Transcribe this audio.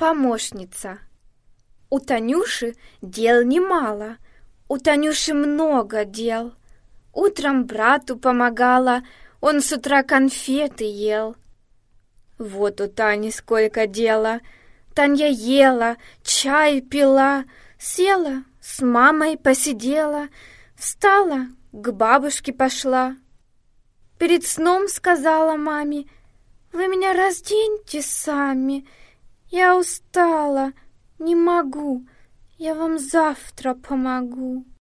помощница. У Танюши дел немало, у Танюши много дел. Утром брату помогала, он с утра конфеты ел. Вот у Тани сколько дела. Таня ела, чай пила, села, с мамой посидела, встала, к бабушке пошла. Перед сном сказала маме: «Вы меня разденьте сами, я устала, не могу, я вам завтра помогу».